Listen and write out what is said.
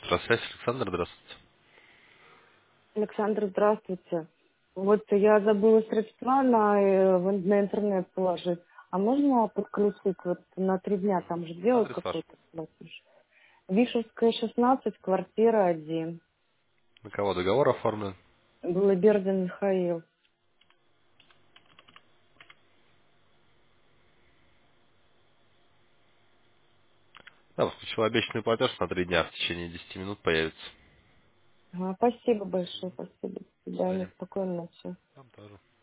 Электросвязь, Александр, здравствуйте. Александр, здравствуйте. Вот я забыла средства на интернет положить. А можно подключить вот на 3 дня, там же делают Адрес ваш. какой-то платеж? Вишевская, 16, квартира 1. На кого договор оформлен? Белобердин Михаил. Да, включил обещанный платеж на 3 дня, в течение 10 минут появится. Ага, спасибо большое, спасибо. До До свидания, свидания. спокойной ночи. Вам тоже.